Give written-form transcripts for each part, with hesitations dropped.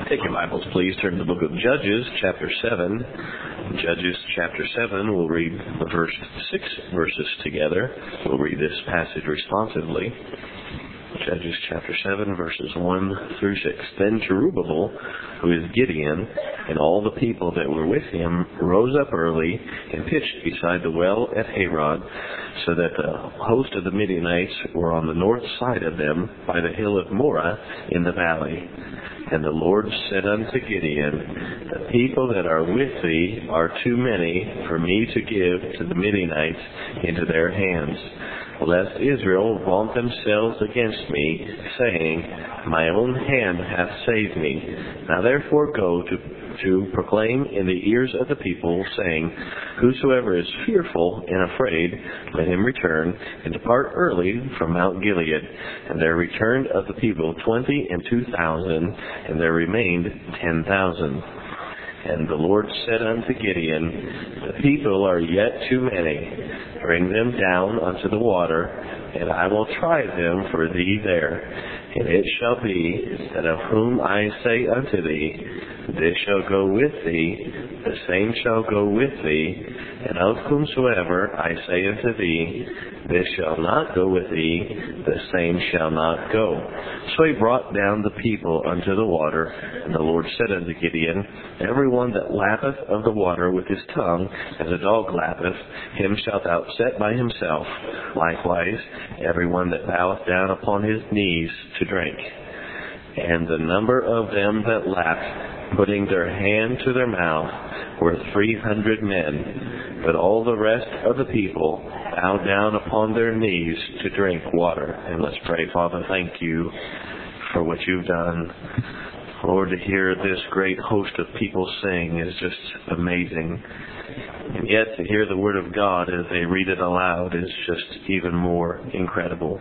Take your Bibles, please. Turn to the book of Judges, chapter 7. Judges, chapter 7. We'll read the first 6 verses together. We'll read this passage responsively. Judges, chapter 7, verses 1 through 6. Then Jerubbaal, who is Gideon, and all the people that were with him rose up early and pitched beside the well at Harod, so that the host of the Midianites were on the north side of them by the hill of Moreh in the valley. And the Lord said unto Gideon, the people that are with thee are too many for me to give to the Midianites into their hands, lest Israel vaunt themselves against me, saying, my own hand hath saved me. Now therefore go to proclaim in the ears of the people, saying, whosoever is fearful and afraid, let him return, and depart early from Mount Gilead. And there returned of the people 22,000, and there remained 10,000. And the Lord said unto Gideon, the people are yet too many. Bring them down unto the water, and I will try them for thee there. And it shall be that of whom I say unto thee, this shall go with thee, the same shall go with thee, and of whomsoever I say unto thee, this shall not go with thee, the same shall not go. So he brought down the people unto the water, and the Lord said unto Gideon, every one that lappeth of the water with his tongue, as a dog lappeth, him shalt thou set by himself. Likewise, every one that boweth down upon his knees to drink. And the number of them that lapped, putting their hand to their mouth, were 300 men. But all the rest of the people bowed down upon their knees to drink water. And let's pray. Father, thank you for what you've done. Lord, to hear this great host of people sing is just amazing. And yet to hear the Word of God as they read it aloud is just even more incredible.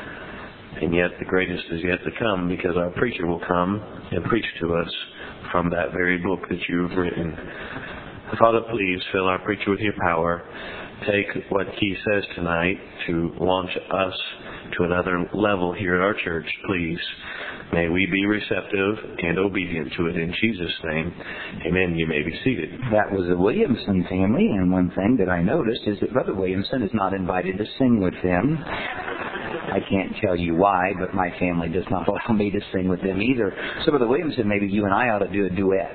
And yet the greatest is yet to come, because our preacher will come and preach to us from that very book that you've written. Father, please fill our preacher with your power. Take what he says tonight to launch us to another level here at our church, please. May we be receptive and obedient to it in Jesus' name. Amen. You may be seated. That was the Williamson family, and one thing that I noticed is that Brother Williamson is not invited to sing with them. I can't tell you why, but my family does not allow me to sing with them either. So Brother Williamson, maybe you and I ought to do a duet.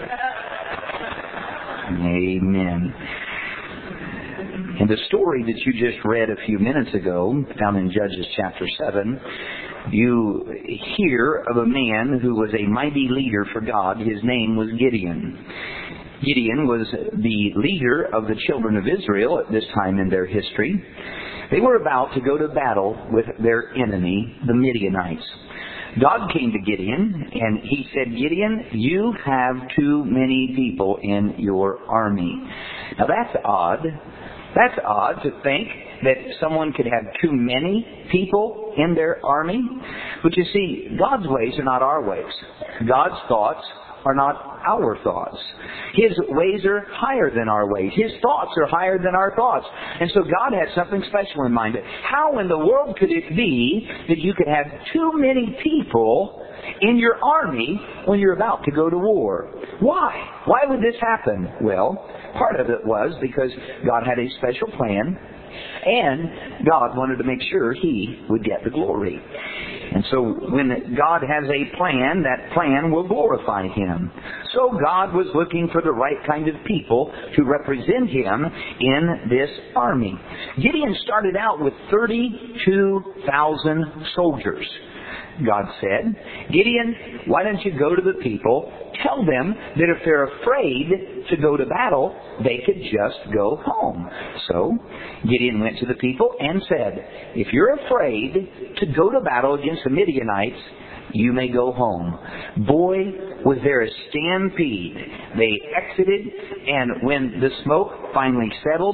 Amen. In the story that you just read a few minutes ago, found in Judges chapter 7, you hear of a man who was a mighty leader for God. His name was Gideon. Gideon was the leader of the children of Israel at this time in their history. They were about to go to battle with their enemy, the Midianites. God came to Gideon, and he said, Gideon, you have too many people in your army. Now that's odd. That's odd to think that someone could have too many people in their army. But you see, God's ways are not our ways. God's thoughts are not our thoughts. His ways are higher than our ways. His thoughts are higher than our thoughts. And so God had something special in mind. How in the world could it be that you could have too many people in your army when you're about to go to war? Why? Why would this happen? Well, part of it was because God had a special plan, and God wanted to make sure He would get the glory. And so when God has a plan, that plan will glorify Him. So God was looking for the right kind of people to represent Him in this army. Gideon started out with 32,000 soldiers. God said, Gideon, why don't you go to the people, tell them that if they're afraid to go to battle, they could just go home. So Gideon went to the people and said, if you're afraid to go to battle against the Midianites, you may go home. Boy, was there a stampede. They exited, and when the smoke finally settled,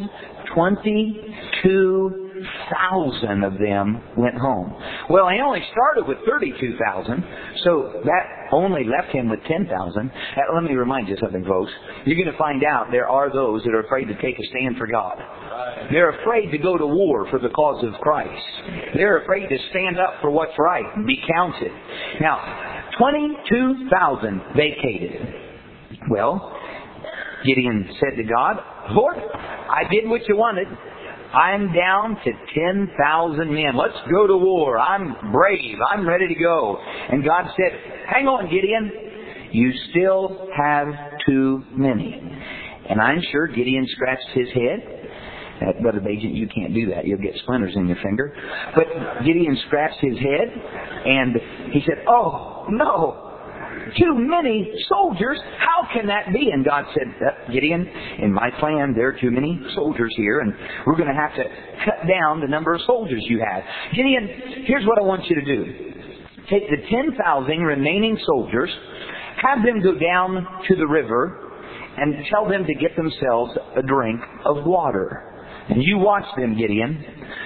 22,000 of them went home. Well, he only started with 32,000, so that only left him with 10,000. Let me remind you something, folks. You're going to find out there are those that are afraid to take a stand for God. They're afraid to go to war for the cause of Christ. They're afraid to stand up for what's right and be counted. Now, 22,000 vacated. Well, Gideon said to God, Lord, I did what you wanted. I'm down to 10,000 men. Let's go to war. I'm brave. I'm ready to go. And God said, hang on, Gideon. You still have too many. And I'm sure Gideon scratched his head. Brother Bajent, you can't do that. You'll get splinters in your finger. But Gideon scratched his head and he said, oh, no. Too many soldiers. How can that be? And God said, Gideon, in my plan, there are too many soldiers here, and we're going to have to cut down the number of soldiers you have. Gideon, here's what I want you to do. Take the 10,000 remaining soldiers, have them go down to the river, and tell them to get themselves a drink of water. And you watch them, Gideon.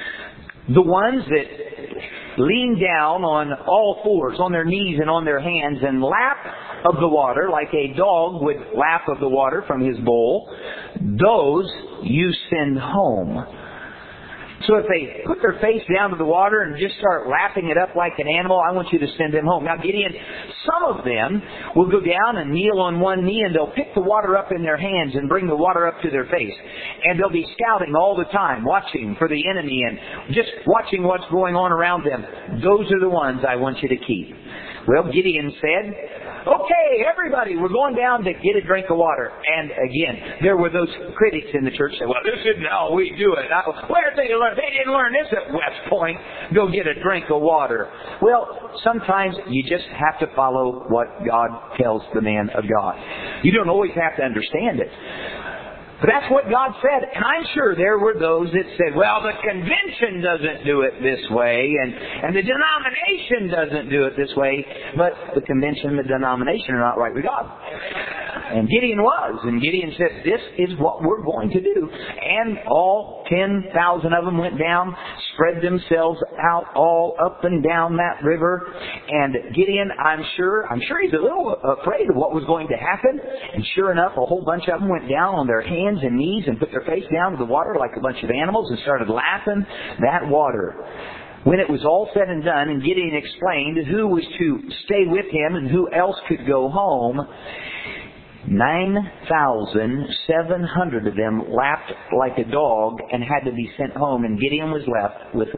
The ones that lean down on all fours, on their knees and on their hands, and lap of the water like a dog would lap of the water from his bowl, those you send home. So if they put their face down to the water and just start lapping it up like an animal, I want you to send them home. Now, Gideon, some of them will go down and kneel on one knee, and they'll pick the water up in their hands and bring the water up to their face. And they'll be scouting all the time, watching for the enemy and just watching what's going on around them. Those are the ones I want you to keep. Well, Gideon said, okay, everybody, we're going down to get a drink of water. And again, there were those critics in the church that said, well, this isn't how we do it. Where did they learn? They didn't learn this at West Point. Go get a drink of water. Well, sometimes you just have to follow what God tells the man of God. You don't always have to understand it. But that's what God said. And I'm sure there were those that said, well, the convention doesn't do it this way, and the denomination doesn't do it this way. But the convention and the denomination are not right with God. And Gideon was. And Gideon said, this is what we're going to do. And all 10,000 of them went down, spread themselves out all up and down that river. And Gideon, I'm sure he's a little afraid of what was going to happen. And sure enough, a whole bunch of them went down on their hands and knees and put their face down to the water like a bunch of animals and started lapping that water. When it was all said and done, and Gideon explained who was to stay with him and who else could go home, 9,700 of them lapped like a dog and had to be sent home, and Gideon was left with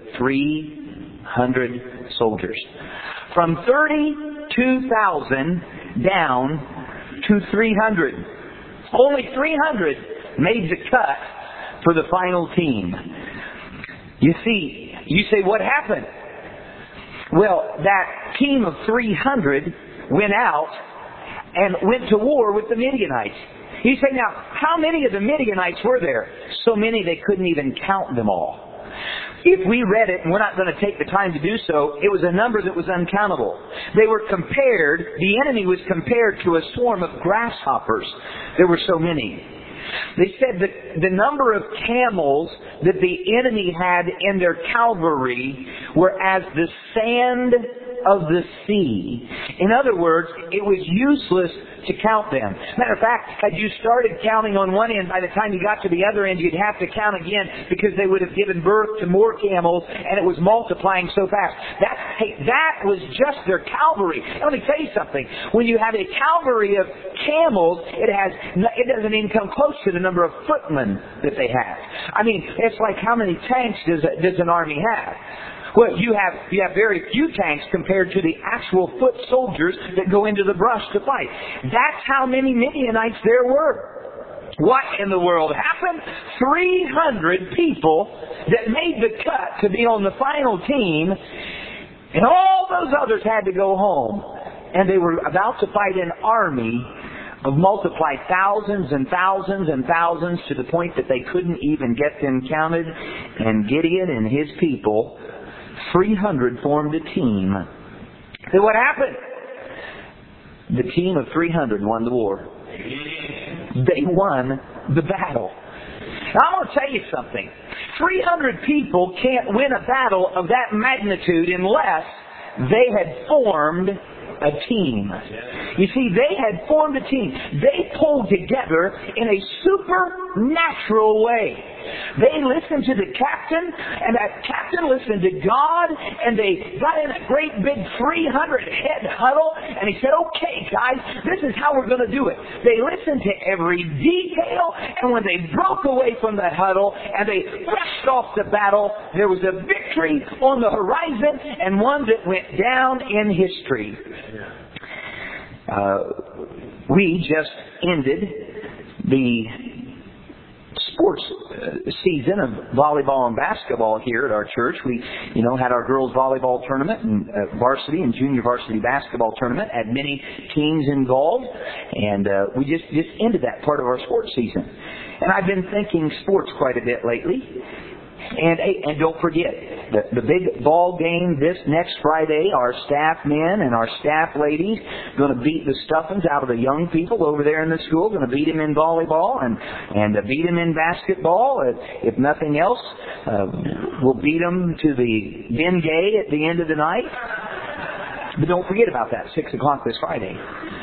300 soldiers. From 32,000 down to 300. Only 300 made the cut for the final team. You see, you say, what happened? Well, that team of 300 went out and went to war with the Midianites. You say, now, how many of the Midianites were there? So many they couldn't even count them all. If we read it, and we're not going to take the time to do so, it was a number that was uncountable. They were compared, the enemy was compared to a swarm of grasshoppers. There were so many. They said that the number of camels that the enemy had in their cavalry were as the sand of the sea. In other words, it was useless to count them. Matter of fact, as you started counting on one end, by the time you got to the other end, you'd have to count again because they would have given birth to more camels, and it was multiplying so fast. That was just their cavalry. Let me tell you something. When you have a cavalry of camels, it doesn't even come close to the number of footmen that they have. I mean, it's like how many tanks does an army have? Well, you have very few tanks compared to the actual foot soldiers that go into the brush to fight. That's how many Midianites there were. What in the world happened? 300 people that made the cut to be on the final team, and all those others had to go home. And they were about to fight an army of multiplied thousands and thousands and thousands to the point that they couldn't even get them counted. And Gideon and his people, 300, formed a team. So what happened? The team of 300 won the war. They won the battle. Now, I'm going to tell you something. 300 people can't win a battle of that magnitude unless they had formed a team. You see, they had formed a team. They pulled together in a supernatural way. They listened to the captain, and that captain listened to God, and they got in a great big 300-head huddle, and he said, okay, guys, this is how we're going to do it. They listened to every detail, and when they broke away from the huddle, and they rushed off to battle, there was a victory on the horizon, and one that went down in history. We just ended the sports season of volleyball and basketball here at our church. We, had our girls volleyball tournament and varsity and junior varsity basketball tournament. Had many teams involved, and we just ended that part of our sports season. And I've been thinking sports quite a bit lately. And don't forget, the big ball game this next Friday, our staff men and our staff ladies going to beat the stuffings out of the young people over there in the school, going to beat them in volleyball and beat them in basketball. If nothing else, we'll beat them to the Bengay at the end of the night. But don't forget about that, 6 o'clock this Friday.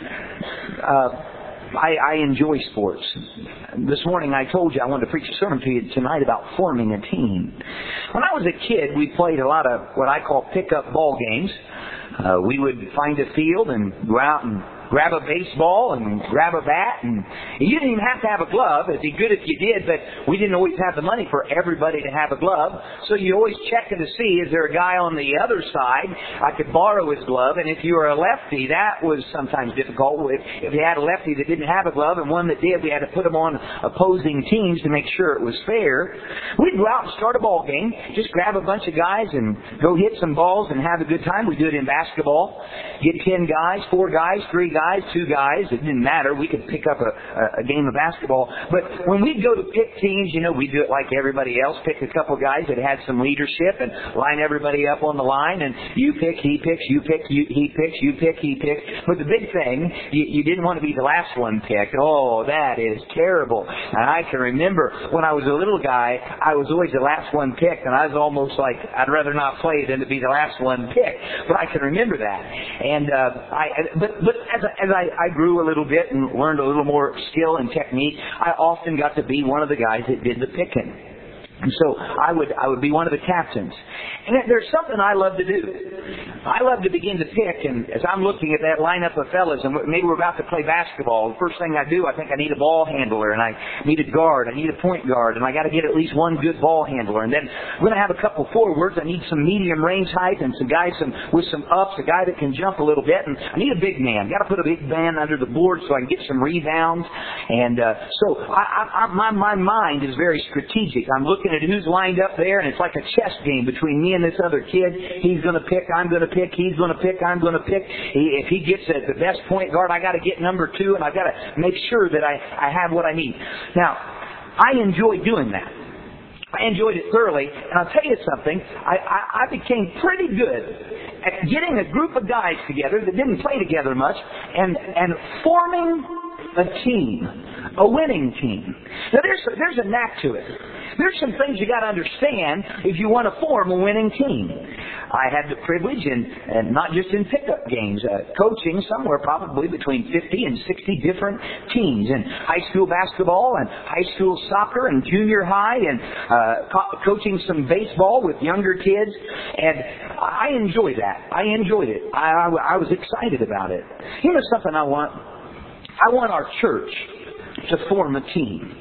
I enjoy sports. This morning I told you I wanted to preach a sermon to you tonight about forming a team. When I was a kid, we played a lot of what I call pickup ball games. We would find a field and go out and grab a baseball and grab a bat, and you didn't even have to have a glove. It'd be good if you did, but we didn't always have the money for everybody to have a glove. So you always check to see, is there a guy on the other side I could borrow his glove? And if you were a lefty, that was sometimes difficult. If you had a lefty that didn't have a glove and one that did, we had to put them on opposing teams to make sure it was fair. We'd go out and start a ball game, just grab a bunch of guys and go hit some balls and have a good time. We do it in basketball. Get 10 guys, 4 guys, 3 guys, 2 guys. It didn't matter. We could pick up a game of basketball. But when we'd go to pick teams, we'd do it like everybody else. Pick a couple guys that had some leadership and line everybody up on the line. And you pick, he picks, you pick, he picks, you pick, he picks. But the big thing, you didn't want to be the last one picked. Oh, that is terrible. And I can remember when I was a little guy, I was always the last one picked. And I was almost like, I'd rather not play than to be the last one picked. But I can remember that. And as I grew a little bit and learned a little more skill and technique, I often got to be one of the guys that did the picking. And so I would be one of the captains. And there's something I love to do. I love to begin to pick, and as I'm looking at that lineup of fellas, and maybe we're about to play basketball, the first thing I do, I think I need a ball handler, and I need a guard, I need a point guard, and I got to get at least one good ball handler. And then I'm going to have a couple forwards. I need some medium range height and some guys with some ups, a guy that can jump a little bit, and I need a big man. Got to put a big man under the board so I can get some rebounds. And so my mind is very strategic. I'm looking at who's lined up there, and it's like a chess game between me and this other kid. He's going to pick, I'm going to pick, he's going to pick, I'm going to pick. If he gets the best point guard, I got to get number 2, and I've got to make sure that I have what I need. Now, I enjoy doing that. I enjoyed it thoroughly, and I'll tell you something, I became pretty good at getting a group of guys together that didn't play together much and forming a team, a winning team. Now there's a knack to it. There's some things you got to understand if you want to form a winning team. I had the privilege, and not just in pickup games, coaching somewhere probably between 50 and 60 different teams in high school basketball and high school soccer and junior high, and coaching some baseball with younger kids. And I enjoyed that. I enjoyed it. I was excited about it. You know something I want? I want our church to form a team.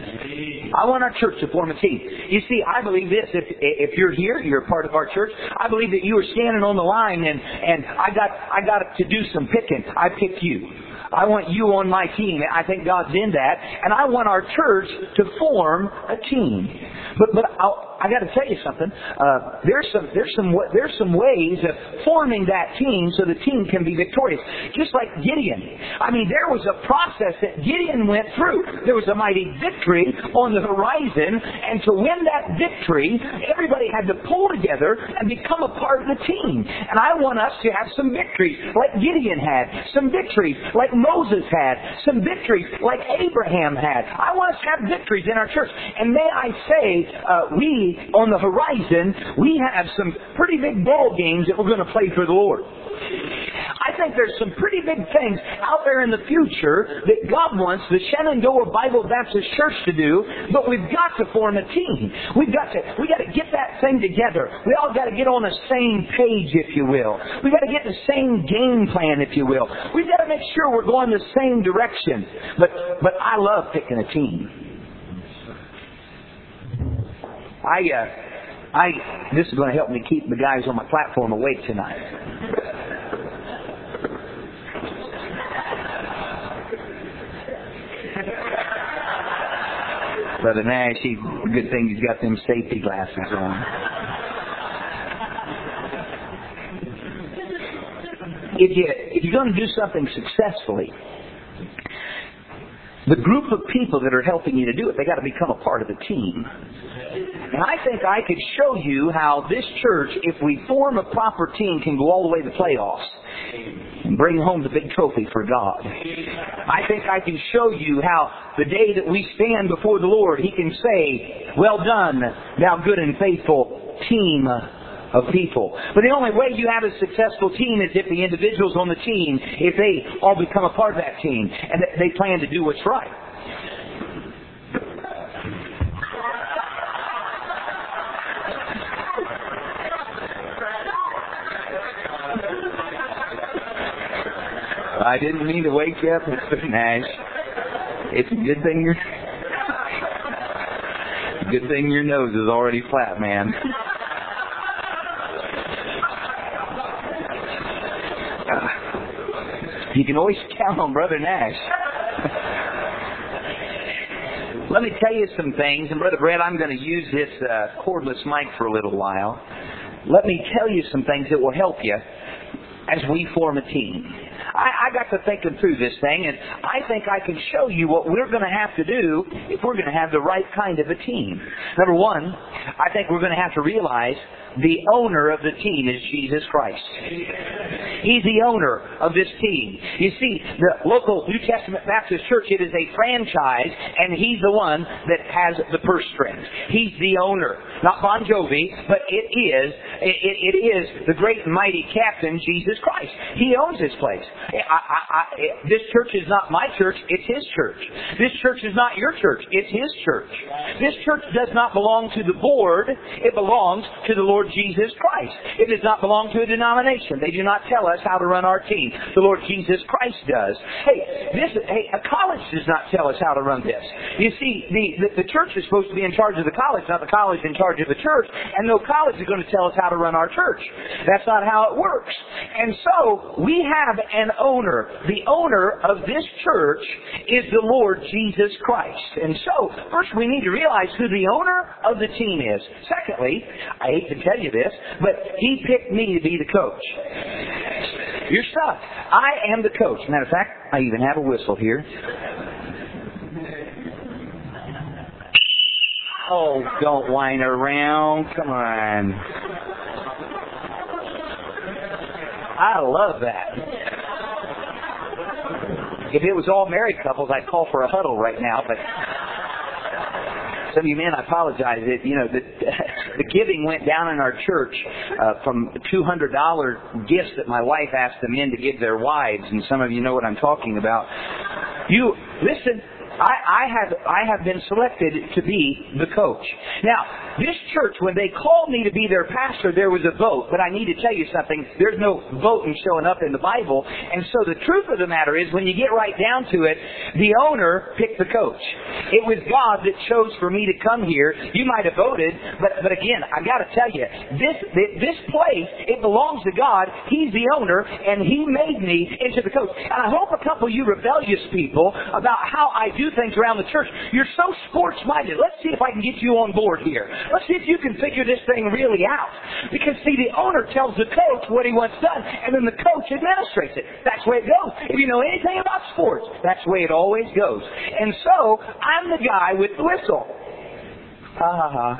I want our church to form a team. You see, I believe this. If you're here, you're a part of our church. I believe that you are standing on the line, and I got to do some picking. I picked you. I want you on my team. I think God's in that, and I want our church to form a team. But I got to tell you something. There's some ways of forming that team so the team can be victorious. Just like Gideon. I mean, there was a process that Gideon went through. There was a mighty victory on the horizon, and to win that victory, everybody had to pull together and become a part of the team. And I want us to have some victories like Gideon had, some victories like Moses had, some victories like Abraham had. I want us to have victories in our church. And may I say, we see, on the horizon, we have some pretty big ball games that we're going to play for the Lord. I think there's some pretty big things out there in the future that God wants the Shenandoah Bible Baptist Church to do, but we've got to form a team. We got to get that thing together. We all got to get on the same page, if you will. We got to get the same game plan, if you will. We've got to make sure we're going the same direction. But I love picking a team. This is going to help me keep the guys on my platform awake tonight. Brother Nash, good thing he's got them safety glasses on. If you're going to do something successfully, the group of people that are helping you to do it, they got to become a part of the team. And I think I could show you how this church, if we form a proper team, can go all the way to the playoffs and bring home the big trophy for God. I think I can show you how the day that we stand before the Lord, He can say, "Well done, thou good and faithful team of people." But the only way you have a successful team is if the individuals on the team, if they all become a part of that team and they plan to do what's right. I didn't mean to wake you up, Mr. Nash. It's a good thing your nose is already flat, man. You can always count on Brother Nash. Let me tell you some things, and Brother Brett, I'm going to use this cordless mic for a little while. Let me tell you some things that will help you as we form a team. I got to thinking through this thing, and I think I can show you what we're going to have to do if we're going to have the right kind of a team. Number one, I think we're going to have to realize the owner of the team is Jesus Christ. He's the owner of this team. You see, the local New Testament Baptist Church, it is a franchise, and He's the one that has the purse strings. He's the owner. Not Bon Jovi, but it is the great and mighty captain, Jesus Christ. He owns this place. This church is not my church, it's His church. This church is not your church, it's His church. This church does not belong to the board, it belongs to the Lord Jesus Christ. It does not belong to a denomination. They do not tell us how to run our team. The Lord Jesus Christ does. A college does not tell us how to run this. You see, the church is supposed to be in charge of the college, not the college in charge of the church, and no college is going to tell us how to run our church. That's not how it works. And so, we have an owner. The owner of this church is the Lord Jesus Christ. And so, first we need to realize who the owner of the team is. Secondly, I hate to tell you this, but He picked me to be the coach. You're stuck. I am the coach. Matter of fact, I even have a whistle here. Oh, don't whine around. Come on. I love that. If it was all married couples, I'd call for a huddle right now, but some of you men, I apologize. The giving went down in our church from $200 gifts that my wife asked the men to give their wives, and some of you know what I'm talking about. You listen. I have been selected to be the coach. Now, this church, when they called me to be their pastor, there was a vote. But I need to tell you something. There's no voting showing up in the Bible. And so the truth of the matter is, when you get right down to it, the owner picked the coach. It was God that chose for me to come here. You might have voted, but again, I got to tell you, this place, it belongs to God. He's the owner, and He made me into the coach. And I hope a couple of you rebellious people about how I do things around the church, you're so sports-minded. Let's see if I can get you on board here. Let's see if you can figure this thing really out. Because, see, the owner tells the coach what he wants done, and then the coach administrates it. That's the way it goes. If you know anything about sports, that's the way it always goes. And so, I'm the guy with the whistle. Ha ha ha.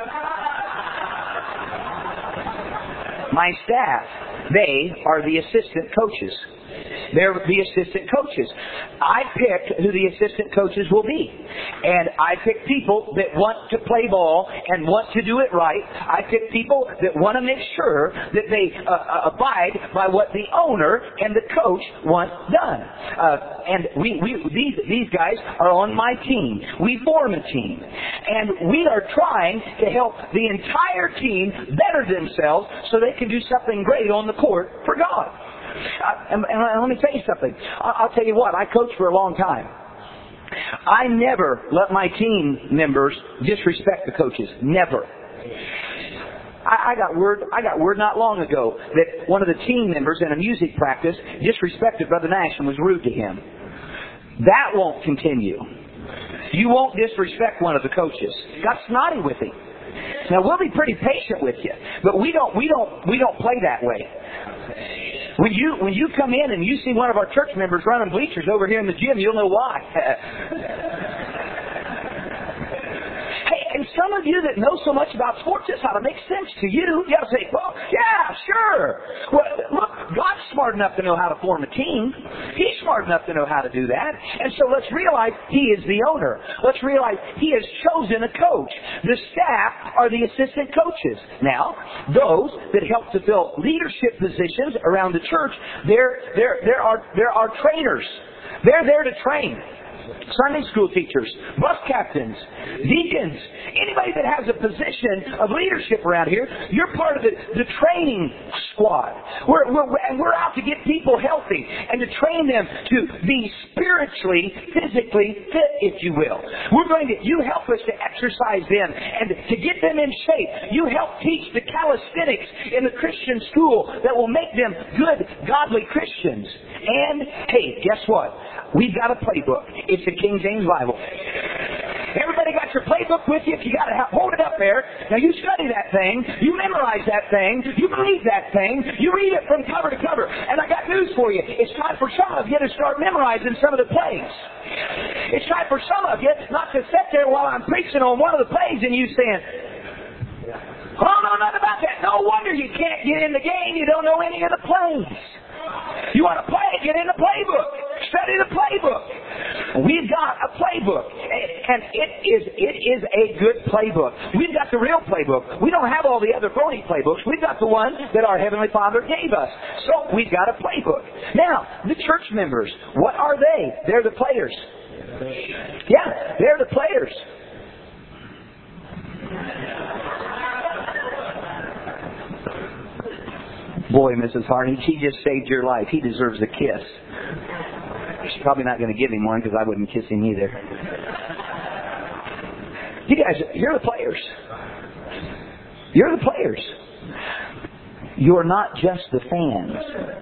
My staff, they are the assistant coaches. They're the assistant coaches. I picked who the assistant coaches will be. And I pick people that want to play ball and want to do it right. I pick people that want to make sure that they abide by what the owner and the coach want done. And these guys are on my team. We form a team. And we are trying to help the entire team better themselves so they can do something great on the court for God. And let me tell you something. I'll tell you what, I coached for a long time. I never let my team members disrespect the coaches. Never. I got word not long ago that one of the team members in a music practice disrespected Brother Nash and was rude to him. That won't continue. You won't disrespect one of the coaches. Got snotty with him. Now we'll be pretty patient with you, but we don't play that way. When you come in and you see one of our church members running bleachers over here in the gym, you'll know why. Hey, and some of you that know so much about sports, this ought to make sense to you. You ought to say, well, yeah, sure. Well, look, God's smart enough to know how to form a team. He's smart enough to know how to do that. And so let's realize He is the owner. Let's realize He has chosen a coach. The staff are the assistant coaches. Now, those that help to fill leadership positions around the church, there are trainers. They're there to train. Sunday school teachers, bus captains, deacons, anybody that has a position of leadership around here, you're part of the training squad. We're out to get people healthy and to train them to be spiritually, physically fit, if you will. You help us to exercise them and to get them in shape. You help teach the calisthenics in the Christian school that will make them good, godly Christians. And, hey, guess what? We've got a playbook. It's a King James Bible. Everybody got your playbook with you? If you got to hold it up there. Now you study that thing. You memorize that thing. You believe that thing. You read it from cover to cover. And I got news for you. It's time for some of you to start memorizing some of the plays. It's time for some of you not to sit there while I'm preaching on one of the plays and you saying, oh, no, nothing about that. No wonder you can't get in the game. You don't know any of the plays. You want to play? Get in the playbook. Study the playbook. We've got a playbook, and it is a good playbook. We've got the real playbook. We don't have all the other phony playbooks. We've got the one that our Heavenly Father gave us. So we've got a playbook. Now, the church members, what are they? They're the players. Yeah, they're the players. Boy, Mrs. Harding, he just saved your life. He deserves a kiss. She's probably not going to give him one because I wouldn't kiss him either. You guys, you're the players. You're the players. You're not just the fans.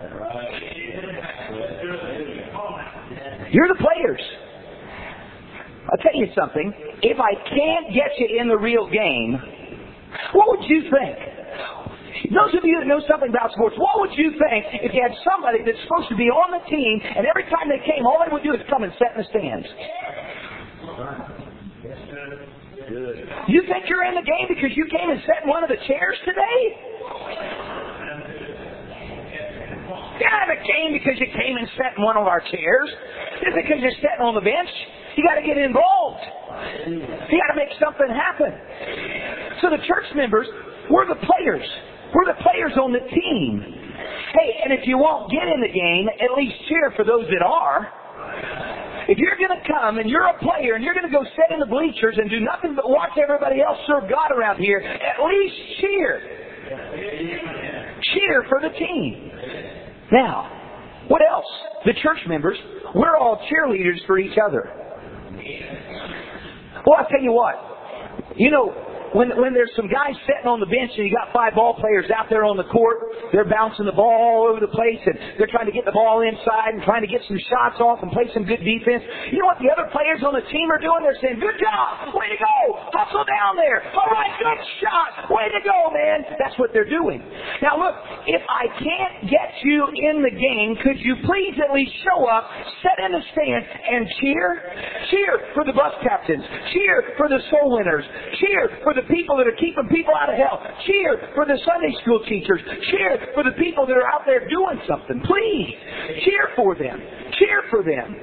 You're the players. I'll tell you something. If I can't get you in the real game, what would you think? Those of you that know something about sports, what would you think if you had somebody that's supposed to be on the team and every time they came, all they would do is come and sit in the stands? You think you're in the game because you came and sat in one of the chairs today? You're not in the game because you came and sat in one of our chairs. It's because you're sitting on the bench. You got to get involved. You got to make something happen. So the church members, we're the players. We're the players on the team. Hey, and if you won't get in the game, at least cheer for those that are. If you're going to come and you're a player and you're going to go sit in the bleachers and do nothing but watch everybody else serve God around here, at least cheer. Cheer for the team. Now, what else? The church members, we're all cheerleaders for each other. Well, I'll tell you what. You know, when there's some guys sitting on the bench and you got 5 ball players out there on the court, they're bouncing the ball all over the place and they're trying to get the ball inside and trying to get some shots off and play some good defense. You know what the other players on the team are doing? They're saying, good job, way to go, hustle down there, all right, good shot, way to go, man. That's what they're doing. Now look, if I can't get you in the game, could you please at least show up, sit in the stand and cheer? Cheer for the bus captains, cheer for the soul winners, cheer for the people that are keeping people out of hell. Cheer for the Sunday school teachers. Cheer for the people that are out there doing something. Please, cheer for them. Cheer for them.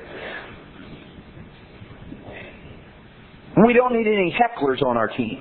We don't need any hecklers on our team.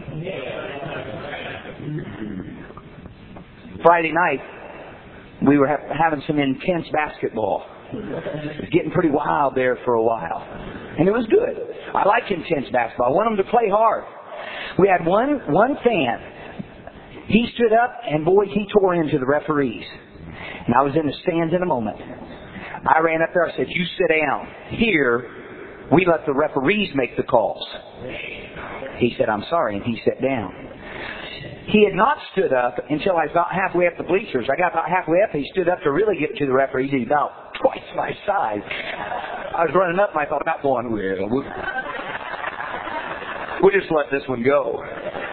Friday night, we were having some intense basketball. It was getting pretty wild there for a while. And it was good. I like intense basketball. I want them to play hard. We had one fan. He stood up and boy, he tore into the referees. And I was in the stands in a moment. I ran up there. I said, "You sit down. Here, we let the referees make the calls." He said, "I'm sorry," and he sat down. He had not stood up until I was about halfway up the bleachers. I got about halfway up. He stood up to really get to the referees. He's about twice my size. I was running up and I thought, "Not going well. We'll just let this one go."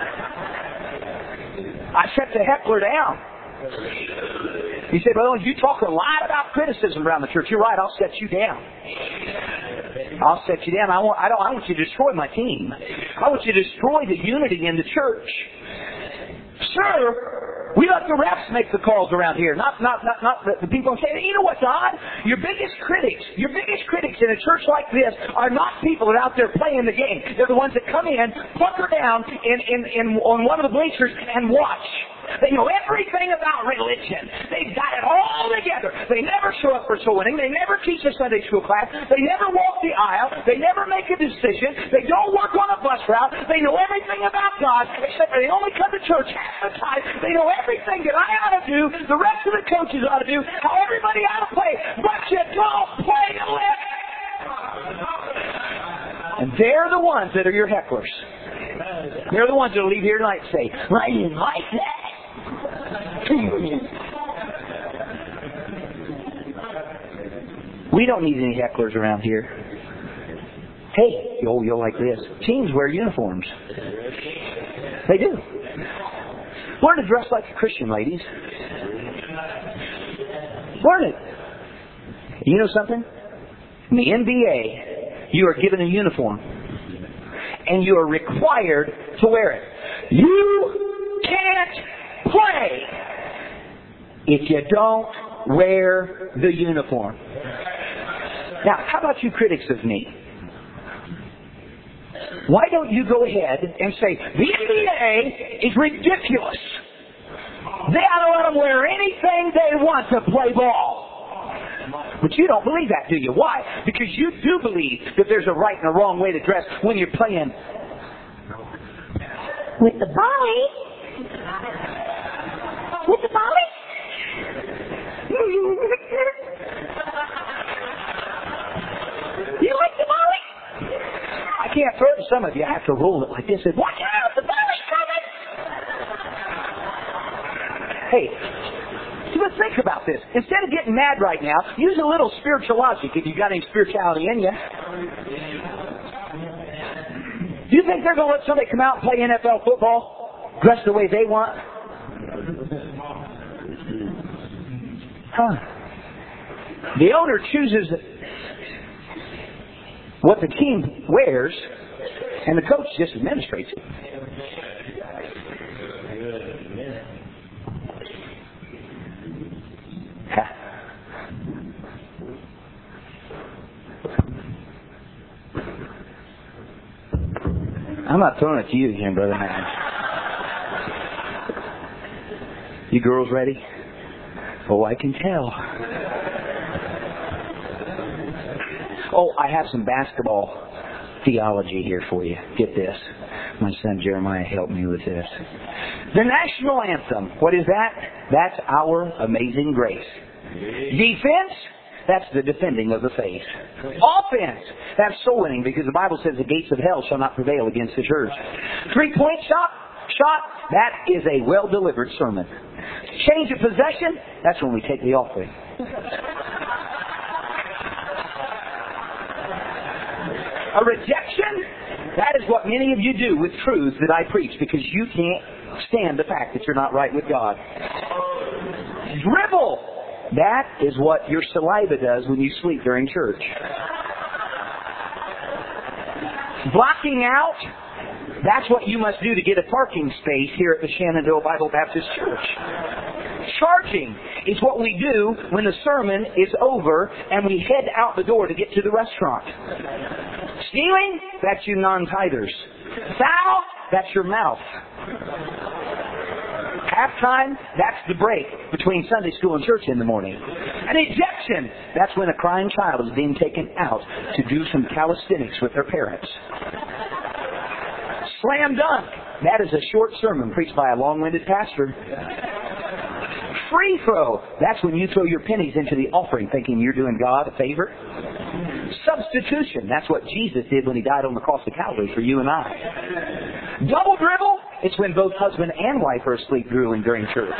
I set the heckler down. He said, "Well, you talk a lot about criticism around the church. You're right. I'll set you down. I'll set you down. I want you to destroy my team. I want you to destroy the unity in the church." Sir, we let the refs make the calls around here, not the people saying, "You know what, God? Your biggest critics in a church like this are not people that are out there playing the game. They're the ones that come in, bunker down on one of the bleachers and watch. They know everything about religion. They've got it all together. They never show up for soul winning. They never teach a Sunday school class. They never walk the aisle. They never make a decision. They don't work on a bus route. They know everything about God, except they only come to church half the time. They know everything that I ought to do, the rest of the coaches ought to do, how everybody ought to play. But you don't play a lick." And they're the ones that are your hecklers. They're the ones that will leave here tonight and say, "I didn't like that." We don't need any hecklers around here. Hey, you'll like this. Teams wear uniforms. They do. Learn to dress like a Christian, ladies. Learn it. You know something? In the NBA, you are given a uniform. And you are required to wear it. You can't play if you don't wear the uniform. Now, how about you critics of me? Why don't you go ahead and say, the NBA is ridiculous. They ought to let them wear anything they want to play ball. But you don't believe that, do you? Why? Because you do believe that there's a right and a wrong way to dress when you're playing with the volley. With the volley? You like the volley? I can't throw it to some of you. I have to roll it like this and watch out, the volley's coming. Hey, let's think about this. Instead of getting mad right now, use a little spiritual logic if you've got any spirituality in you. Do you think they're going to let somebody come out and play NFL football dressed the way they want? The owner chooses what the team wears, and the coach just administrates it. I'm not throwing it to you again, brother man. You girls ready? Oh, I can tell. Oh, I have some basketball theology here for you. Get this. My son Jeremiah helped me with this. The national anthem. What is that? That's Our Amazing Grace. Defense. That's the defending of the faith. Offense. That's soul winning, because the Bible says the gates of hell shall not prevail against the church. 3-point shot. That is a well-delivered sermon. Change of possession. That's when we take the offering. A rejection. That is what many of you do with truths that I preach, because you can't stand the fact that you're not right with God. Dribble. That is what your saliva does when you sleep during church. Blocking out. That's what you must do to get a parking space here at the Shenandoah Bible Baptist Church. Charging is what we do when the sermon is over and we head out the door to get to the restaurant. Stealing? That's you non-tithers. Foul? That's your mouth. Halftime? That's the break between Sunday school and church in the morning. An ejection? That's when a crying child is being taken out to do some calisthenics with their parents. Slam dunk? That is a short sermon preached by a long-winded pastor. Free throw? That's when you throw your pennies into the offering thinking you're doing God a favor. Substitution? That's what Jesus did when He died on the cross of Calvary for you and I. Double dribble? It's when both husband and wife are asleep drooling during church.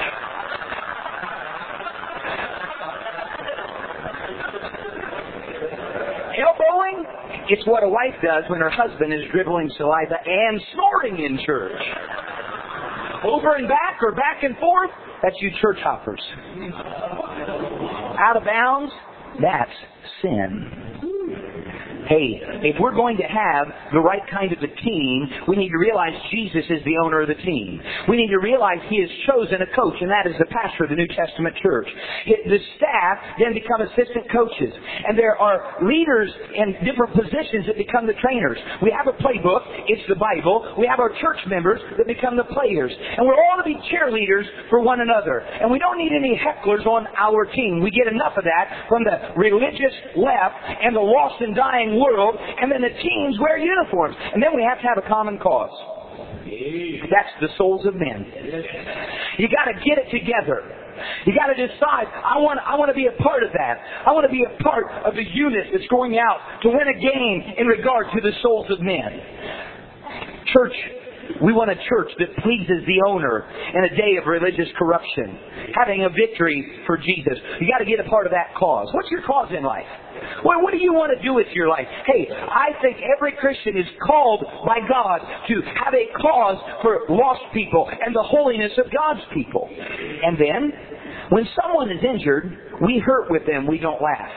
Elbowing? It's what a wife does when her husband is dribbling saliva and snoring in church. Over and back or back and forth? That's you church hoppers. Out of bounds? That's sin. Hey, if we're going to have the right kind of a team, we need to realize Jesus is the owner of the team. We need to realize He has chosen a coach, and that is the pastor of the New Testament church. The staff then become assistant coaches, and there are leaders in different positions that become the trainers. We have a playbook, it's the Bible. We have our church members that become the players. And we're all to be cheerleaders for one another. And we don't need any hecklers on our team. We get enough of that from the religious left and the lost and dying world, and then the teams wear uniforms. And then we have to have a common cause. That's the souls of men. You got to get it together. You got to decide, I want to be a part of that. I want to be a part of the unit that's going out to win a game in regard to the souls of men. Church, we want a church that pleases the owner in a day of religious corruption, having a victory for Jesus. You got to get a part of that cause. What's your cause in life? What do you want to do with your life? Hey, I think every Christian is called by God to have a cause for lost people and the holiness of God's people. And then, when someone is injured, we hurt with them, we don't laugh.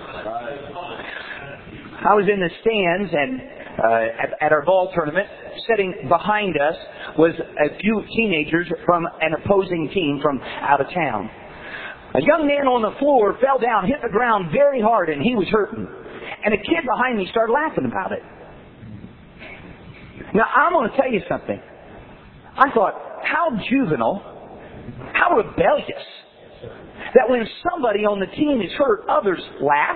I was in the stands and at our ball tournament, sitting behind us was a few teenagers from an opposing team from out of town. A young man on the floor fell down, hit the ground very hard, and he was hurting. And a kid behind me started laughing about it. Now, I'm going to tell you something. I thought, how juvenile, how rebellious, that when somebody on the team is hurt, others laugh.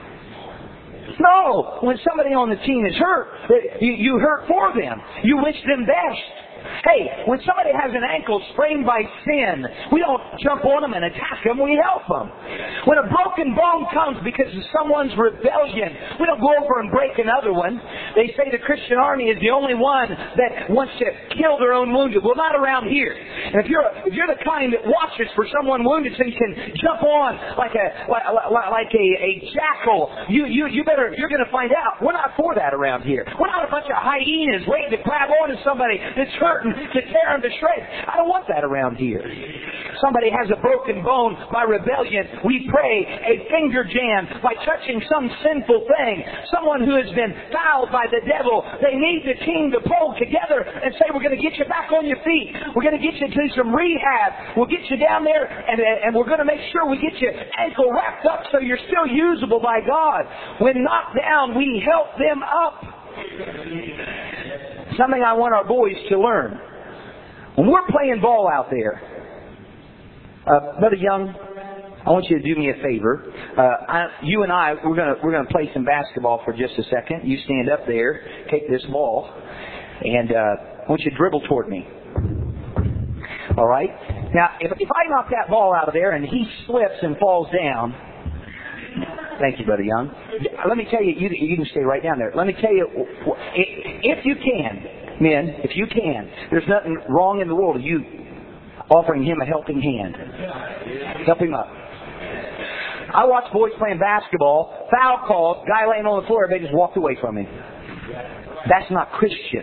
No, when somebody on the team is hurt, you hurt for them. You wish them best. Hey, when somebody has an ankle sprained by sin, we don't jump on them and attack them, we help them. When a broken bone comes because of someone's rebellion, we don't go over and break another one. They say the Christian army is the only one that wants to kill their own wounded. Well, not around here. And if you're the kind that watches for someone wounded so you can jump on like a jackal, you're going to find out. We're not for that around here. We're not a bunch of hyenas waiting to grab on to somebody that's hurt to tear them to shreds. I don't want that around here. Somebody has a broken bone by rebellion. We pray a finger jam by touching some sinful thing. Someone who has been fouled by the devil. They need the team to pull together and say, we're going to get you back on your feet. We're going to get you to some rehab. We'll get you down there and we're going to make sure we get you ankle wrapped up so you're still usable by God. When knocked down, we help them up. Something I want our boys to learn. When we're playing ball out there, Brother Young, I want you to do me a favor. You and I, we're going to play some basketball for just a second. You stand up there, take this ball, and I want you to dribble toward me. All right? Now, if I knock that ball out of there and he slips and falls down, thank you, Brother Young. Let me tell you, you can stay right down there. Let me tell you, if you can, men, if you can, there's nothing wrong in the world of you offering him a helping hand. Help him up. I watch boys playing basketball, foul called, guy laying on the floor, they just walked away from him. That's not Christian.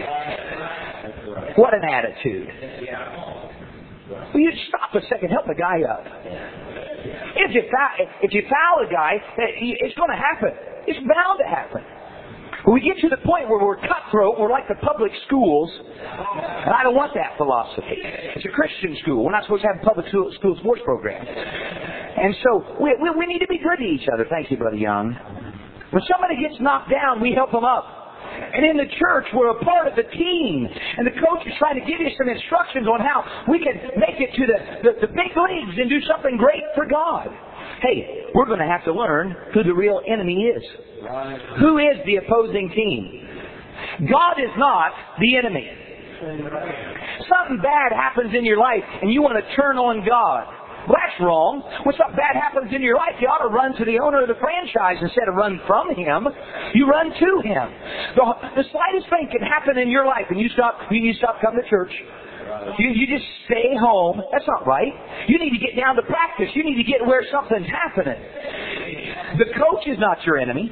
What an attitude. Will you stop a second, help the guy up. If you foul a guy, it's going to happen. It's bound to happen. We get to the point where we're cutthroat, we're like the public schools, and I don't want that philosophy. It's a Christian school. We're not supposed to have a public school sports program. And so we need to be good to each other. Thank you, Brother Young. When somebody gets knocked down, we help them up. And in the church, we're a part of the team. And the coach is trying to give you some instructions on how we can make it to the big leagues and do something great for God. Hey, we're going to have to learn who the real enemy is. Who is the opposing team? God is not the enemy. Something bad happens in your life and you want to turn on God. Well, that's wrong. When something bad happens in your life, you ought to run to the owner of the franchise instead of run from Him. You run to Him. The slightest thing can happen in your life and you stop coming to church. You just stay home. That's not right. You need to get down to practice. You need to get where something's happening. The coach is not your enemy.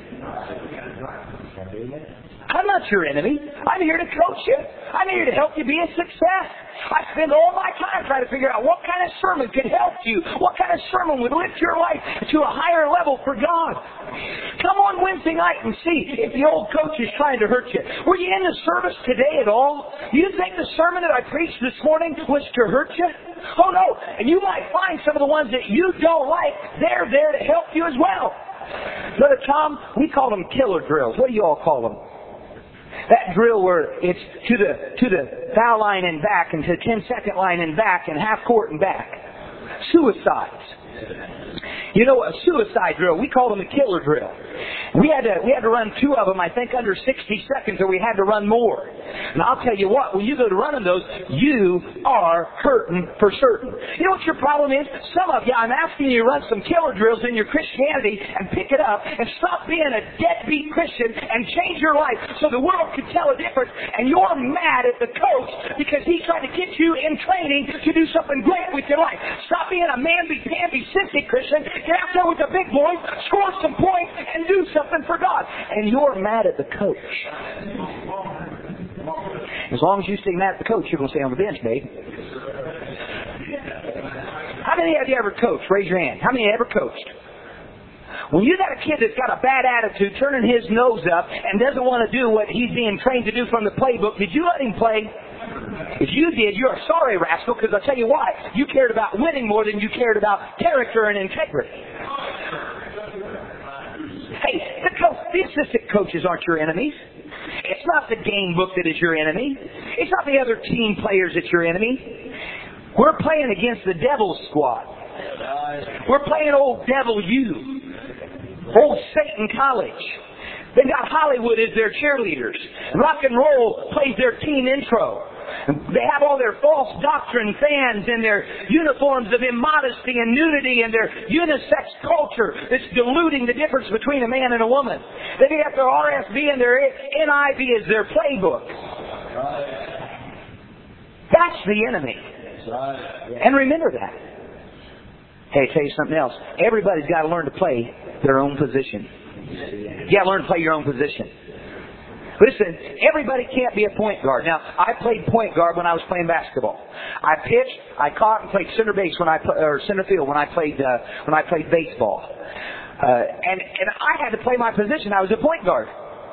I'm not your enemy. I'm here to coach you. I'm here to help you be a success. I spend all my time trying to figure out what kind of sermon can help you. What kind of sermon would lift your life to a higher level for God. Come on Wednesday night and see if the old coach is trying to hurt you. Were you in the service today at all? Do you think the sermon that I preached this morning was to hurt you? Oh no. And you might find some of the ones that you don't like, they're there to help you as well. Brother Tom, we call them killer drills. What do you all call them? That drill where it's to the foul line and back and to the 10-second line and back and half court and back. Suicides. You know, a suicide drill, we call them a killer drill. We had to run 2 of them, I think, under 60 seconds, or we had to run more. And I'll tell you what, when you go to running those, you are hurting for certain. You know what your problem is? Some of you, I'm asking you to run some killer drills in your Christianity and pick it up and stop being a deadbeat Christian and change your life so the world can tell a difference. And you're mad at the coach because he's trying to get you in training to do something great with your life. Stop being a mamby-pamby sissy Christian. Get out there with the big boys, score some points, and do something for God. And you're mad at the coach. As long as you stay mad at the coach, you're going to stay on the bench, babe. How many of you ever coached? Raise your hand. How many ever coached? When you got a kid that's got a bad attitude, turning his nose up, and doesn't want to do what he's being trained to do from the playbook, did you let him play? If you did, you're a sorry rascal, because I'll tell you why. You cared about winning more than you cared about character and integrity. Hey, the assistant coaches aren't your enemies. It's not the game book that is your enemy. It's not the other team players that's your enemy. We're playing against the devil's squad. We're playing old devil you. Old Satan College. They got Hollywood as their cheerleaders. Rock and roll plays their team intro. They have all their false doctrine fans and their uniforms of immodesty and nudity and their unisex culture that's diluting the difference between a man and a woman. They got their RSV and their NIV as their playbook. That's the enemy. And remember that. Hey, I'll tell you something else. Everybody's got to learn to play their own position. You got to learn to play your own position. Listen, everybody can't be a point guard. Now, I played point guard when I was playing basketball. I pitched, I caught, and played center base or center field when I played baseball. And I had to play my position. I was a point guard.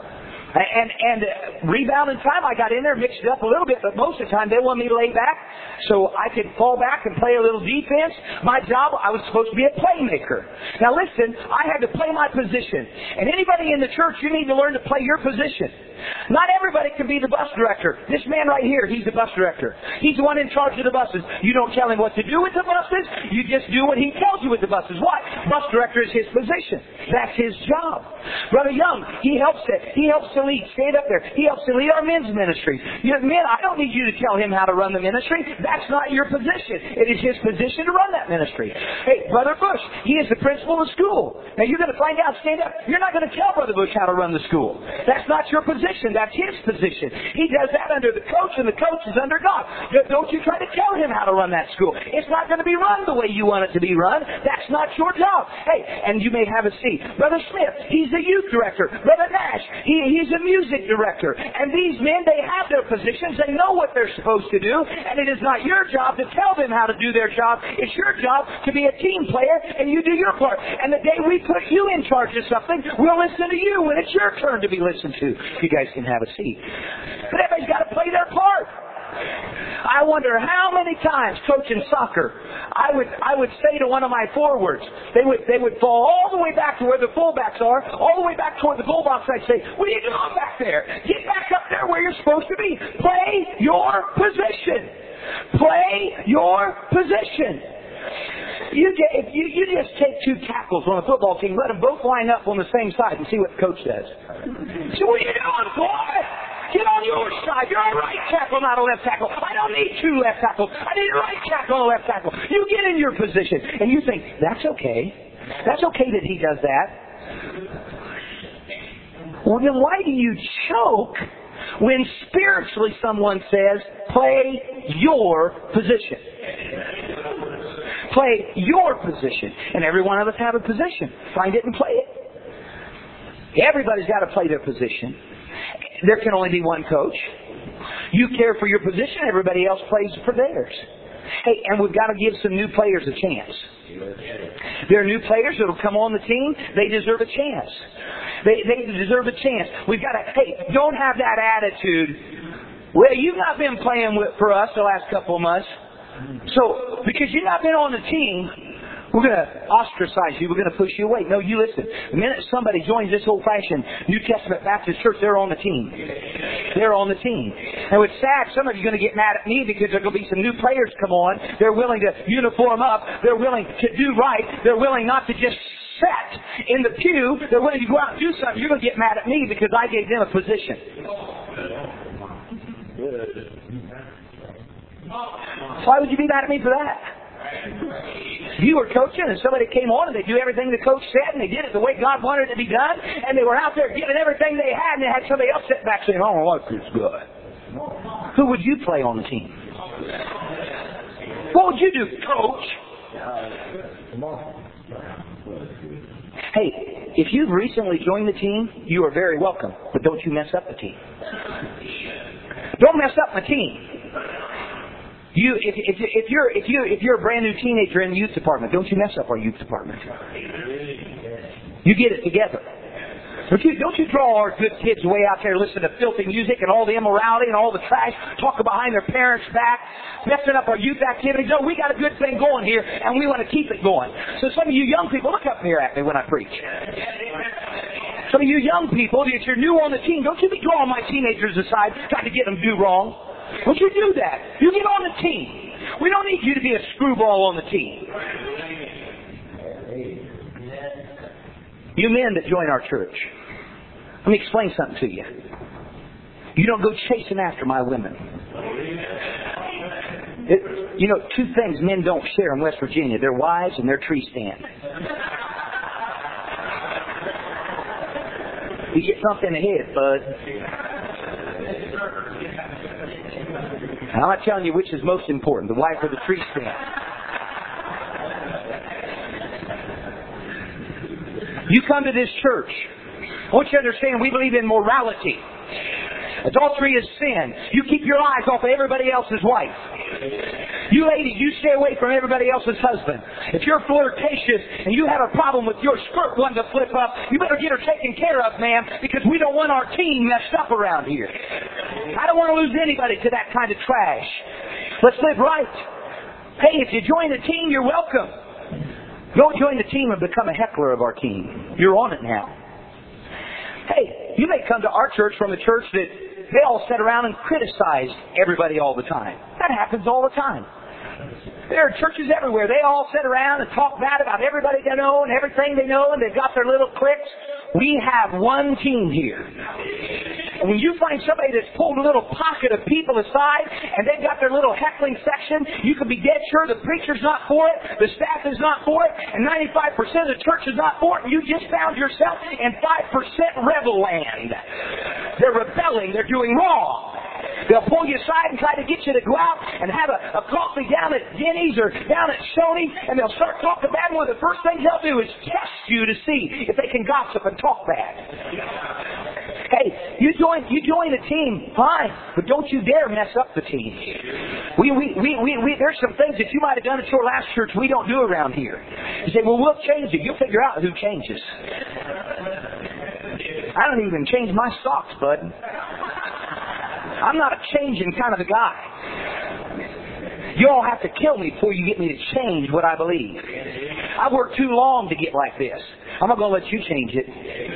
And rebound and time, I got in there, mixed it up a little bit, but most of the time they wanted me to lay back so I could fall back and play a little defense. My job, I was supposed to be a playmaker. Now listen, I had to play my position. And anybody in the church, you need to learn to play your position. Not everybody can be the bus director. This man right here, he's the bus director. He's the one in charge of the buses. You don't tell him what to do with the buses. You just do what he tells you with the buses. Why? Bus director is his position. That's his job. Brother Young, he helps to lead. Stand up there. He helps to lead our men's ministry. Men, I don't need you to tell him how to run the ministry. That's not your position. It is his position to run that ministry. Hey, Brother Bush, he is the principal of the school. Now you're going to find out, stand up. You're not going to tell Brother Bush how to run the school. That's not your position. position. That's his position. He does that under the coach, and the coach is under God. Don't you try to tell him how to run that school. It's not going to be run the way you want it to be run. That's not your job. Hey, and you may have a seat. Brother Smith, he's a youth director. Brother Nash, he's a music director. And these men, they have their positions. They know what they're supposed to do. And it is not your job to tell them how to do their job. It's your job to be a team player, and you do your part. And the day we put you in charge of something, we'll listen to you when it's your turn to be listened to. You guys can have a seat. But everybody's got to play their part. I wonder how many times coaching soccer, I would say to one of my forwards, they would fall all the way back to where the fullbacks are, all the way back toward the goal box. I'd say, "What are you doing back there? Get back up there where you're supposed to be. Play your position. Play your position." If you just take two tackles on a football team, let them both line up on the same side and see what the coach says. So what are you doing, boy? Get on your side. You're a right tackle, not a left tackle. I don't need two left tackles. I need a right tackle and a left tackle. You get in your position. And you think, that's okay. That's okay that he does that. Well, then why do you choke when spiritually someone says, play your position? Play your position. And every one of us have a position. Find it and play it. Everybody's got to play their position. There can only be one coach. You care for your position, everybody else plays for theirs. Hey, and we've got to give some new players a chance. There are new players that will come on the team. They deserve a chance. They deserve a chance. We've got to, hey, don't have that attitude. Well, you've not been playing for us the last couple of months. So, because you've not been on the team, we're going to ostracize you. We're going to push you away. No, you listen. The minute somebody joins this old-fashioned New Testament Baptist church, they're on the team. They're on the team. And it's sad, some of you are going to get mad at me because there are going to be some new players come on. They're willing to uniform up. They're willing to do right. They're willing not to just sit in the pew. They're willing to go out and do something. You're going to get mad at me because I gave them a position. Why would you be mad at me for that? You were coaching and somebody came on and they do everything the coach said and they did it the way God wanted it to be done and they were out there giving everything they had and they had somebody else sit back saying, "Oh, look, it's good." Who would you play on the team? What would you do, coach? Hey, if you've recently joined the team, you are very welcome, but don't you mess up the team. Don't mess up my team. If you're a brand new teenager in the youth department, don't you mess up our youth department. You get it together. Don't you draw our good kids way out there listening to filthy music and all the immorality and all the trash, talking behind their parents' back, messing up our youth activities. No, we got a good thing going here, and we want to keep it going. So some of you young people, look up here at me when I preach. Some of you young people, if you're new on the team, don't you be drawing my teenagers aside, trying to get them to do wrong. Don't you do that. You get on the team. We don't need you to be a screwball on the team. You men that join our church, let me explain something to you. You don't go chasing after my women. Two things men don't share in West Virginia. Their wives and their tree stand. You get something in the head, bud. I'm not telling you which is most important, the wife or the tree stand. You come to this church. I want you to understand we believe in morality. Adultery is sin. You keep your eyes off of everybody else's wife. You ladies, you stay away from everybody else's husband. If you're flirtatious and you have a problem with your skirt wanting to flip up, you better get her taken care of, ma'am, because we don't want our team messed up around here. I don't want to lose anybody to that kind of trash. Let's live right. Hey, if you join the team, you're welcome. Don't join the team and become a heckler of our team. You're on it now. Hey, you may come to our church from a church that they all sit around and criticize everybody all the time. That happens all the time. There are churches everywhere. They all sit around and talk bad about everybody they know and everything they know, and they've got their little cliques. We have one team here. And when you find somebody that's pulled a little pocket of people aside and they've got their little heckling section, you can be dead sure the preacher's not for it, the staff is not for it, and 95% of the church is not for it, and you just found yourself in 5% rebel land. They're rebelling. They're doing wrong. They'll pull you aside and try to get you to go out and have a coffee down at Denny's or down at Shoney, and they'll start talking bad. One of the first things they'll do is test you to see if they can gossip and talk bad. Hey, you join a team, fine, but don't you dare mess up the team. There's some things that you might have done at your last church we don't do around here. You say, well, we'll change it. You'll figure out who changes. I don't even change my socks, bud. I'm not a changing kind of a guy. You all have to kill me before you get me to change what I believe. I've worked too long to get like this. I'm not going to let you change it.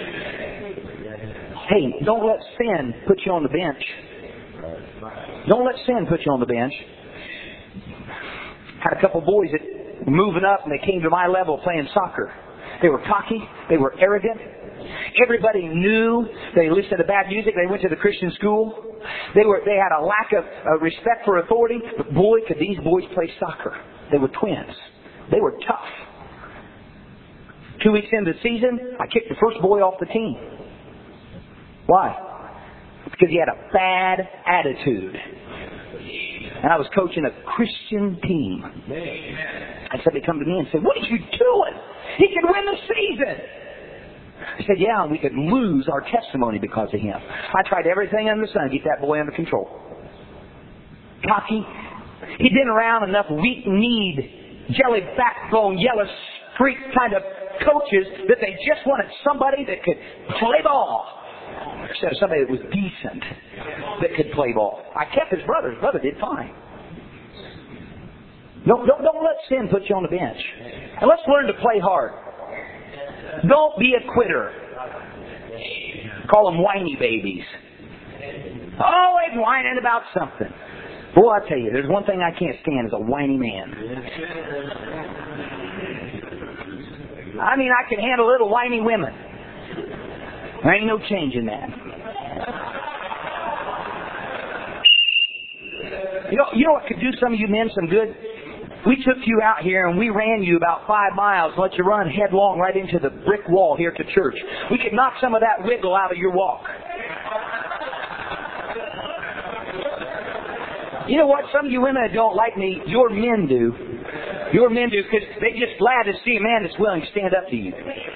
Hey, don't let sin put you on the bench. Don't let sin put you on the bench. Had a couple boys that were moving up and they came to my level playing soccer. They were cocky. They were arrogant. Everybody knew they listened to bad music. They went to the Christian school. They had a lack of respect for authority. But boy, could these boys play soccer. They were twins. They were tough. 2 weeks into the season, I kicked the first boy off the team. Why? Because he had a bad attitude. And I was coaching a Christian team. And somebody come to me and said, what are you doing? He can win the season. I said, yeah, and we could lose our testimony because of him. I tried everything under the sun to get that boy under control. Cocky. He'd been around enough weak-kneed, jelly backbone, yellow streak kind of coaches that they just wanted somebody that could play ball. Instead of somebody that was decent, that could play ball. I kept his brother. His brother did fine. Don't let sin put you on the bench. And let's learn to play hard. Don't be a quitter. Call them whiny babies. Always whining about something. Boy, I tell you, there's one thing I can't stand is a whiny man. I mean, I can handle little whiny women. There ain't no change in that. You know what could do some of you men some good? We took you out here and we ran you about 5 miles and let you run headlong right into the brick wall here to church. We could knock some of that wiggle out of your walk. You know what? Some of you women that don't like me, your men do. Your men do because they just glad to see a man that's willing to stand up to you.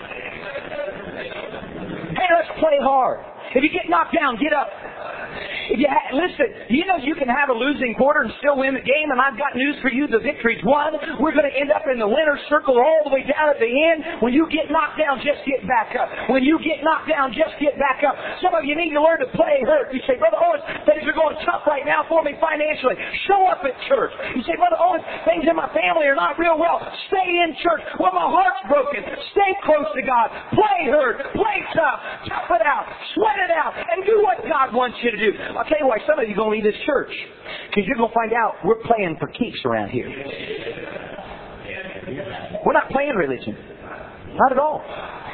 Hey, let's play hard. If you get knocked down, get up. If you listen, you know you can have a losing quarter and still win the game, and I've got news for you. The victory's won. We're going to end up in the winner's circle all the way down at the end. When you get knocked down, just get back up. When you get knocked down, just get back up. Some of you need to learn to play hurt. You say, Brother Owens, things are going tough right now for me financially. Show up at church. You say, Brother Owens, things in my family are not real well. Stay in church. Well, my heart's broken. Stay close to God. Play hurt. Play tough. Tough it out. Sweat it out. And do what God wants you to do. I'll tell you why some of you are going to leave this church. Because you're going to find out we're playing for keeps around here. We're not playing religion. Not at all.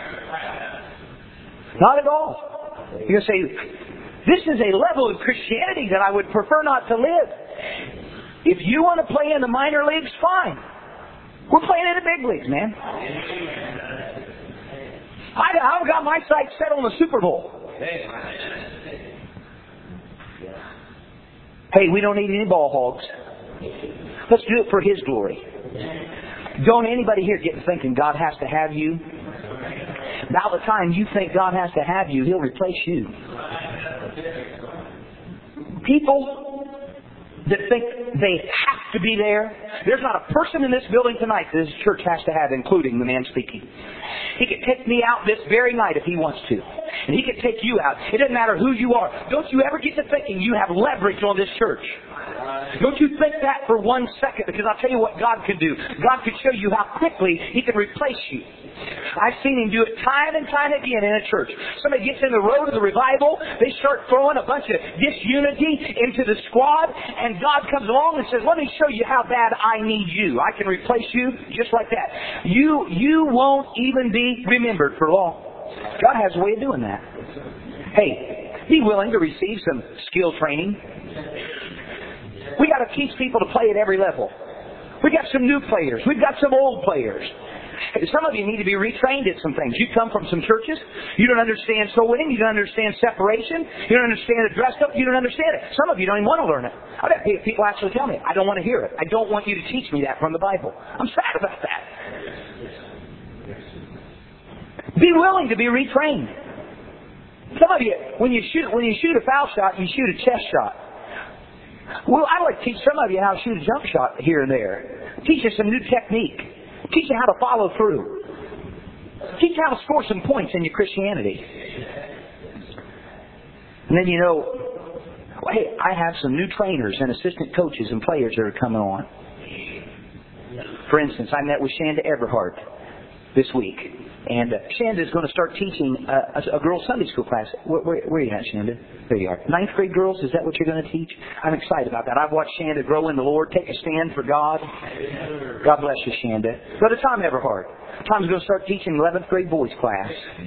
Not at all. You're going to say, this is a level of Christianity that I would prefer not to live. If you want to play in the minor leagues, fine. We're playing in the big leagues, man. I've got my sights set on the Super Bowl. Hey, we don't need any ball hogs. Let's do it for His glory. Don't anybody here get thinking God has to have you. About the time you think God has to have you, He'll replace you. People that think they have to be there. There's not a person in this building tonight that this church has to have, including the man speaking. He could take me out this very night if he wants to. And he could take you out. It doesn't matter who you are. Don't you ever get to thinking you have leverage on this church. Don't you think that for 1 second, because I'll tell you what God can do. God can show you how quickly He can replace you. I've seen Him do it time and time again in a church. Somebody gets in the road of the revival, they start throwing a bunch of disunity into the squad, and God comes along and says, let me show you how bad I need you. I can replace you just like that. You won't even be remembered for long. God has a way of doing that. Hey, be willing to receive some skill training. We got to teach people to play at every level. We got some new players. We've got some old players. Some of you need to be retrained at some things. You come from some churches. You don't understand soul winning. You don't understand separation. You don't understand the dress code. You don't understand it. Some of you don't even want to learn it. I've had people actually tell me, I don't want to hear it. I don't want you to teach me that from the Bible. I'm sad about that. Be willing to be retrained. Some of you, when you shoot a foul shot, you shoot a chest shot. Well, I'd like to teach some of you how to shoot a jump shot here and there. Teach you some new technique. Teach you how to follow through. Teach you how to score some points in your Christianity. And then hey, I have some new trainers and assistant coaches and players that are coming on. For instance, I met with Shanda Everhart this week. And Shanda is going to start teaching a girls' Sunday school class. Where are you at, Shanda? There you are. 9th grade girls, is that what you're going to teach? I'm excited about that. I've watched Shanda grow in the Lord, take a stand for God. God bless you, Shanda. Brother Tom Everhart. Tom's going to start teaching 11th grade boys' class.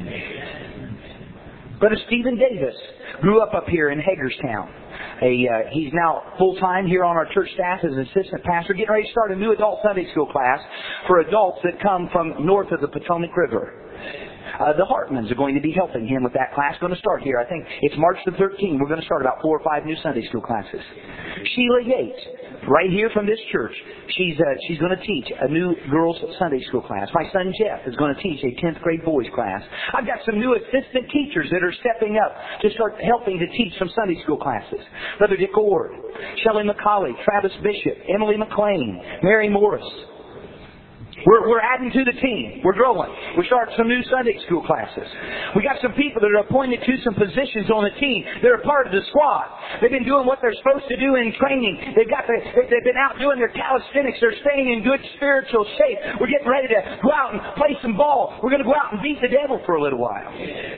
Brother Stephen Davis grew up here in Hagerstown. He's now full-time here on our church staff as an assistant pastor, getting ready to start a new adult Sunday school class for adults that come from north of the Potomac River. The Hartmans are going to be helping him with that class. Going to start here. I think it's March the 13th. We're going to start about 4 or 5 new Sunday school classes. Sheila Yates, right here from this church, she's going to teach a new girls' Sunday school class. My son Jeff is going to teach a 10th grade boys' class. I've got some new assistant teachers that are stepping up to start helping to teach some Sunday school classes. Brother Dick Ord, Shelley McCauley, Travis Bishop, Emily McLean, Mary Morris. We're adding to the team. We're growing. We're starting some new Sunday school classes. We got some people that are appointed to some positions on the team. They're a part of the squad. They've been doing what they're supposed to do in training. They've been out doing their calisthenics. They're staying in good spiritual shape. We're getting ready to go out and play some ball. We're going to go out and beat the devil for a little while.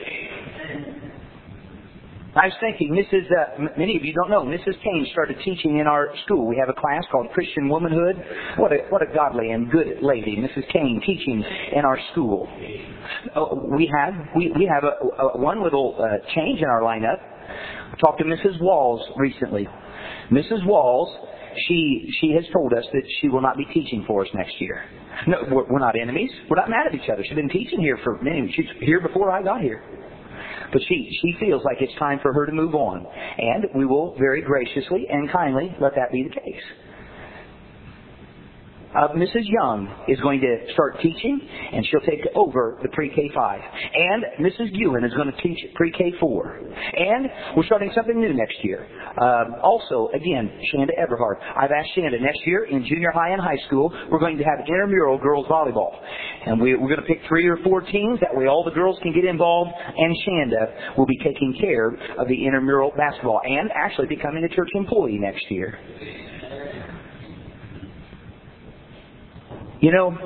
I was thinking, many of you don't know, Mrs. Kane started teaching in our school. We have a class called Christian Womanhood. What a godly and good lady, Mrs. Kane, teaching in our school. We have one little change in our lineup. I talked to Mrs. Walls recently. Mrs. Walls, she has told us that she will not be teaching for us next year. No, we're not enemies. We're not mad at each other. She's been teaching here for many. She's here before I got here. But she feels like it's time for her to move on. And we will very graciously and kindly let that be the case. Mrs. Young is going to start teaching, and she'll take over the pre-K 5. And Mrs. Ewan is going to teach pre-K 4. And we're starting something new next year. Also, again, Shanda Everhart. I've asked Shanda, next year in junior high and high school, we're going to have intramural girls volleyball. And we're going to pick 3 or 4 teams. That way all the girls can get involved. And Shanda will be taking care of the intramural basketball and actually becoming a church employee next year. You know,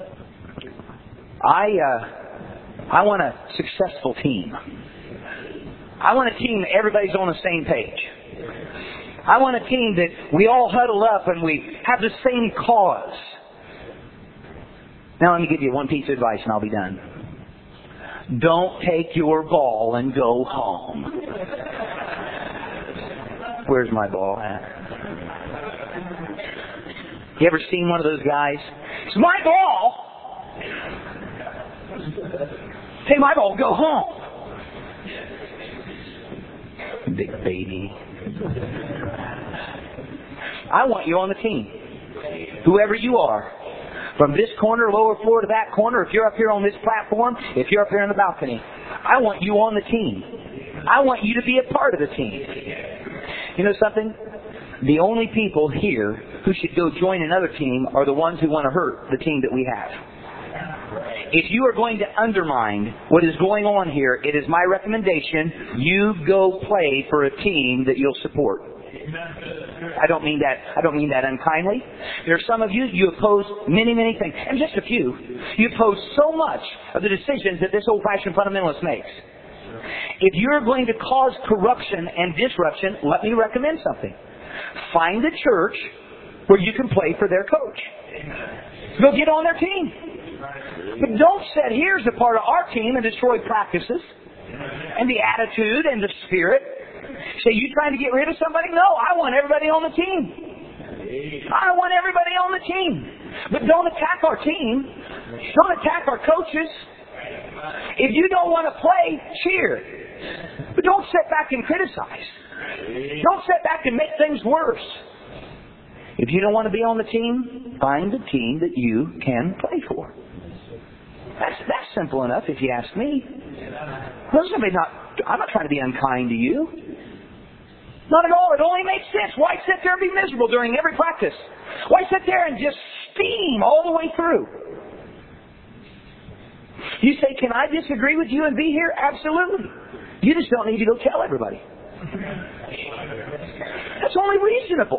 I want a successful team. I want a team that everybody's on the same page. I want a team that we all huddle up and we have the same cause. Now let me give you one piece of advice and I'll be done. Don't take your ball and go home. Where's my ball at? You ever seen one of those guys? It's my ball! Take my ball, go home! Big baby. I want you on the team. Whoever you are. From this corner, lower floor to that corner, if you're up here on this platform, if you're up here on the balcony, I want you on the team. I want you to be a part of the team. You know something? The only people here who should go join another team are the ones who want to hurt the team that we have. If you are going to undermine what is going on here, it is my recommendation, you go play for a team that you'll support. I don't mean that unkindly. There are some of you oppose many, many things. And just a few. You oppose so much of the decisions that this old-fashioned fundamentalist makes. If you're going to cause corruption and disruption, let me recommend something. Find a church where you can play for their coach. Go get on their team. But don't sit here as a part of our team and destroy practices and the attitude and the spirit. Say, you trying to get rid of somebody? No, I want everybody on the team. I want everybody on the team. But don't attack our team. Don't attack our coaches. If you don't want to play, cheer. But don't sit back and criticize. Don't sit back and make things worse. If you don't want to be on the team, find a team that you can play for. That's simple enough if you ask me. I'm not trying to be unkind to you. Not at all. It only makes sense. Why sit there and be miserable during every practice? Why sit there and just steam all the way through? You say, can I disagree with you and be here? Absolutely. You just don't need to go tell everybody. That's only reasonable.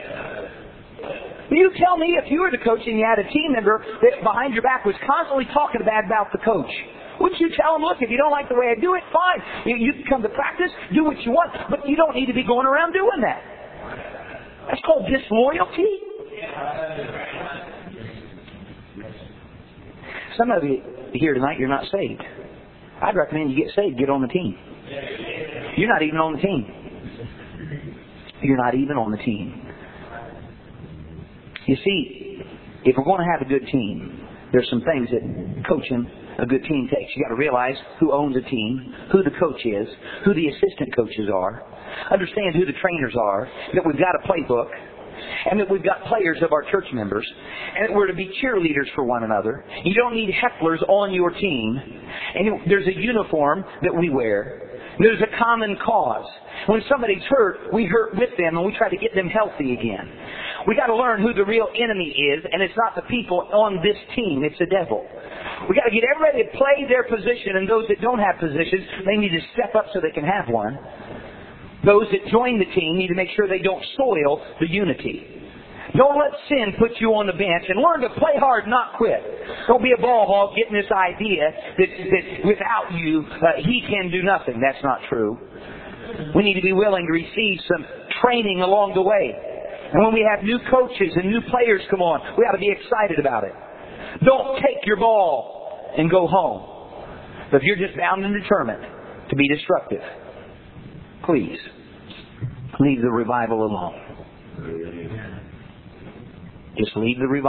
You tell me if you were the coach and you had a team member that behind your back was constantly talking bad about the coach. Wouldn't you tell them, look, if you don't like the way I do it, fine. You can come to practice, do what you want, but you don't need to be going around doing that. That's called disloyalty. Some of you here tonight, you're not saved. I'd recommend you get saved, get on the team. You're not even on the team. You're not even on the team. You see, if we're going to have a good team, there's some things that coaching a good team takes. You got to realize who owns a team, who the coach is, who the assistant coaches are, understand who the trainers are, that we've got a playbook, and that we've got players of our church members, and that we're to be cheerleaders for one another. You don't need hecklers on your team, and there's a uniform that we wear. There's a common cause. When somebody's hurt, we hurt with them, and we try to get them healthy again. We got to learn who the real enemy is, and it's not the people on this team, it's the devil. We got to get everybody to play their position, and those that don't have positions, they need to step up so they can have one. Those that join the team need to make sure they don't soil the unity. Don't let sin put you on the bench, and learn to play hard, not quit. Don't be a ball hog getting this idea that without you, he can do nothing. That's not true. We need to be willing to receive some training along the way. And when we have new coaches and new players come on, we ought to be excited about it. Don't take your ball and go home. But if you're just bound and determined to be destructive, please leave the revival alone. Just leave the revival.